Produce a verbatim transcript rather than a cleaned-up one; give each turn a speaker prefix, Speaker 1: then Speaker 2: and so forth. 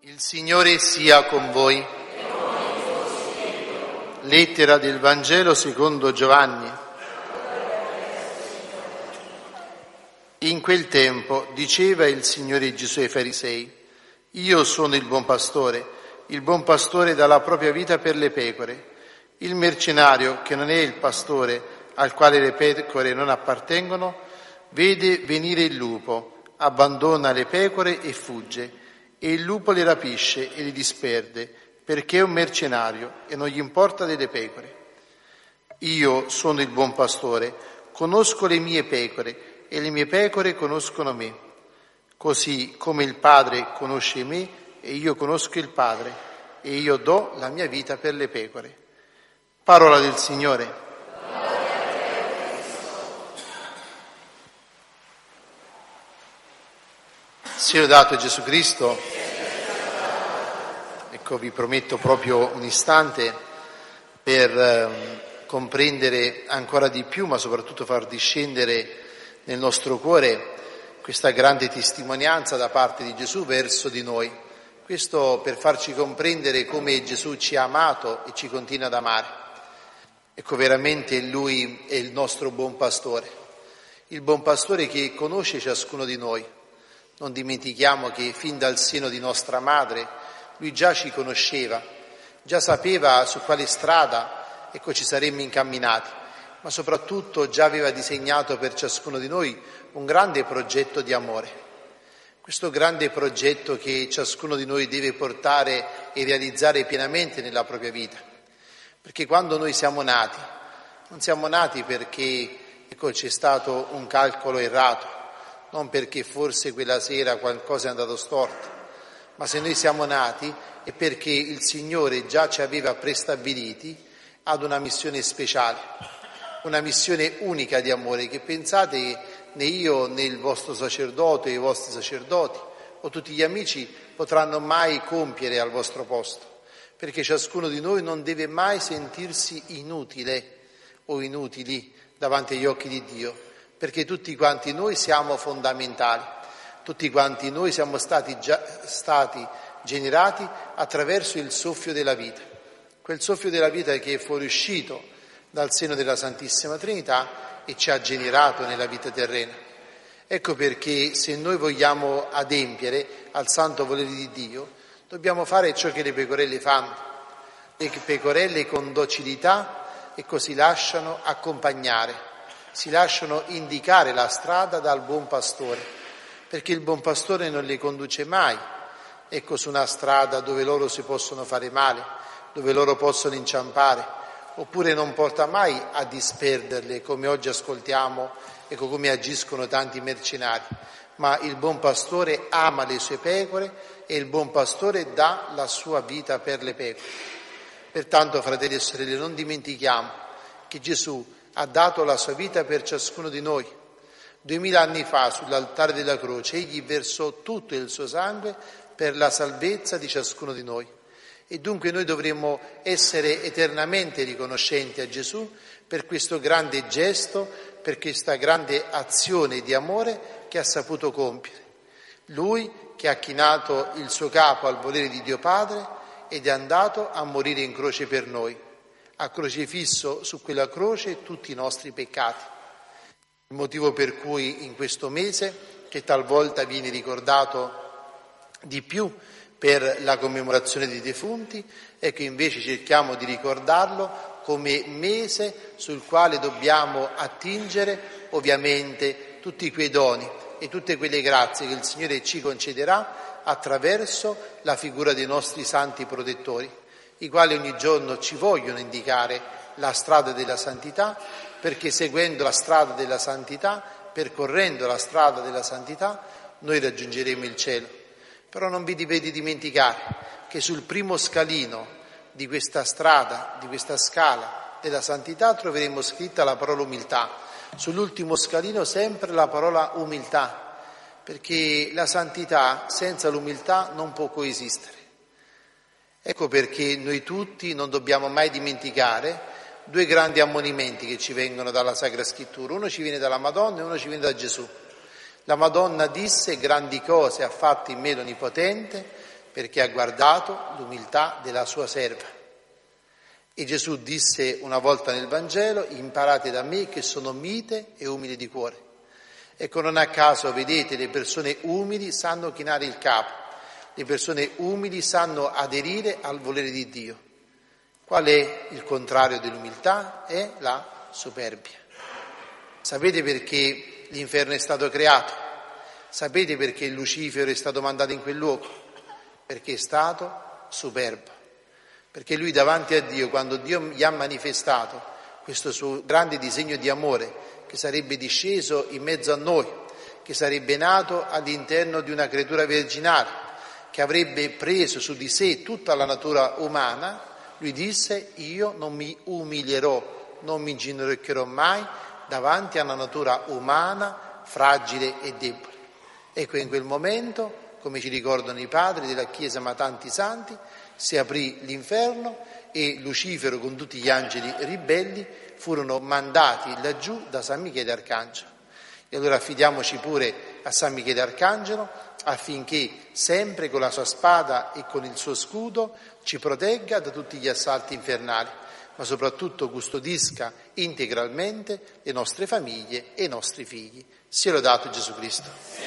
Speaker 1: Il Signore sia con voi. Lettera del Vangelo secondo Giovanni. In quel tempo diceva il Signore Gesù ai Farisei: Io sono il buon pastore, il buon pastore dà la propria vita per le pecore. Il mercenario, che non è il pastore, al quale le pecore non appartengono, vede venire il lupo, abbandona le pecore e fugge. E il lupo le rapisce e li disperde, perché è un mercenario e non gli importa delle pecore. Io sono il buon pastore, conosco le mie pecore e le mie pecore conoscono me. Così come il Padre conosce me e io conosco il Padre, e io do la mia vita per le pecore. Parola del Signore. Sia lodato Gesù Cristo. Ecco, vi prometto proprio un istante per eh, comprendere ancora di più, ma soprattutto far discendere nel nostro cuore questa grande testimonianza da parte di Gesù verso di noi. Questo per farci comprendere come Gesù ci ha amato e ci continua ad amare. Ecco, veramente Lui è il nostro buon pastore, il buon pastore che conosce ciascuno di noi. Non dimentichiamo che fin dal seno di nostra madre Lui già ci conosceva, già sapeva su quale strada ecco, ci saremmo incamminati, ma soprattutto già aveva disegnato per ciascuno di noi un grande progetto di amore. Questo grande progetto che ciascuno di noi deve portare e realizzare pienamente nella propria vita. Perché quando noi siamo nati, non siamo nati perché ecco, c'è stato un calcolo errato, non perché forse quella sera qualcosa è andato storto, ma se noi siamo nati è perché il Signore già ci aveva prestabiliti ad una missione speciale, una missione unica di amore che pensate né io né il vostro sacerdote, i vostri sacerdoti o tutti gli amici potranno mai compiere al vostro posto, perché ciascuno di noi non deve mai sentirsi inutile o inutili davanti agli occhi di Dio, perché tutti quanti noi siamo fondamentali, tutti quanti noi siamo stati, già, stati generati attraverso il soffio della vita, quel soffio della vita che è fuoriuscito dal seno della Santissima Trinità e ci ha generato nella vita terrena. Ecco perché se noi vogliamo adempiere al santo volere di Dio, dobbiamo fare ciò che le pecorelle fanno. Le pecorelle con docilità e così lasciano accompagnare, si lasciano indicare la strada dal buon pastore, perché il buon pastore non le conduce mai, ecco, su una strada dove loro si possono fare male, dove loro possono inciampare, oppure non porta mai a disperderle, come oggi ascoltiamo, ecco come agiscono tanti mercenari, ma il buon pastore ama le sue pecore e il buon pastore dà la sua vita per le pecore. Pertanto, fratelli e sorelle, non dimentichiamo che Gesù ha dato la sua vita per ciascuno di noi. Duemila anni fa, sull'altare della croce, egli versò tutto il suo sangue per la salvezza di ciascuno di noi. E dunque noi dovremmo essere eternamente riconoscenti a Gesù per questo grande gesto, per questa grande azione di amore che ha saputo compiere. Lui che ha chinato il suo capo al volere di Dio Padre ed è andato a morire in croce per noi. Ha crocifisso su quella croce tutti i nostri peccati. Il motivo per cui in questo mese, che talvolta viene ricordato di più per la commemorazione dei defunti, è che invece cerchiamo di ricordarlo come mese sul quale dobbiamo attingere ovviamente tutti quei doni e tutte quelle grazie che il Signore ci concederà attraverso la figura dei nostri santi protettori, i quali ogni giorno ci vogliono indicare la strada della santità, perché seguendo la strada della santità, percorrendo la strada della santità, noi raggiungeremo il cielo. Però non vi dovete dimenticare che sul primo scalino di questa strada, di questa scala della santità, troveremo scritta la parola umiltà, sull'ultimo scalino sempre la parola umiltà, perché la santità senza l'umiltà non può coesistere. Ecco perché noi tutti non dobbiamo mai dimenticare due grandi ammonimenti che ci vengono dalla Sacra Scrittura. Uno ci viene dalla Madonna e uno ci viene da Gesù. La Madonna disse: grandi cose ha fatto in me l'Onnipotente, perché ha guardato l'umiltà della sua serva. E Gesù disse una volta nel Vangelo: imparate da me che sono mite e umile di cuore. Ecco, non a caso, vedete, le persone umili sanno chinare il capo, le persone umili sanno aderire al volere di Dio. Qual è il contrario dell'umiltà? È la superbia. Sapete perché l'inferno è stato creato? Sapete perché Lucifero è stato mandato in quel luogo? Perché è stato superbo. Perché lui davanti a Dio, quando Dio gli ha manifestato questo suo grande disegno di amore, che sarebbe disceso in mezzo a noi, che sarebbe nato all'interno di una creatura virginale, che avrebbe preso su di sé tutta la natura umana, lui disse: io non mi umilierò, non mi inginocchierò mai davanti a una natura umana, fragile e debole. Ecco, in quel momento, come ci ricordano i padri della Chiesa ma tanti santi, si aprì l'inferno e Lucifero con tutti gli angeli ribelli furono mandati laggiù da San Michele Arcangelo. E allora affidiamoci pure a San Michele Arcangelo affinché sempre con la sua spada e con il suo scudo ci protegga da tutti gli assalti infernali, ma soprattutto custodisca integralmente le nostre famiglie e i nostri figli. Sia lodato Gesù Cristo.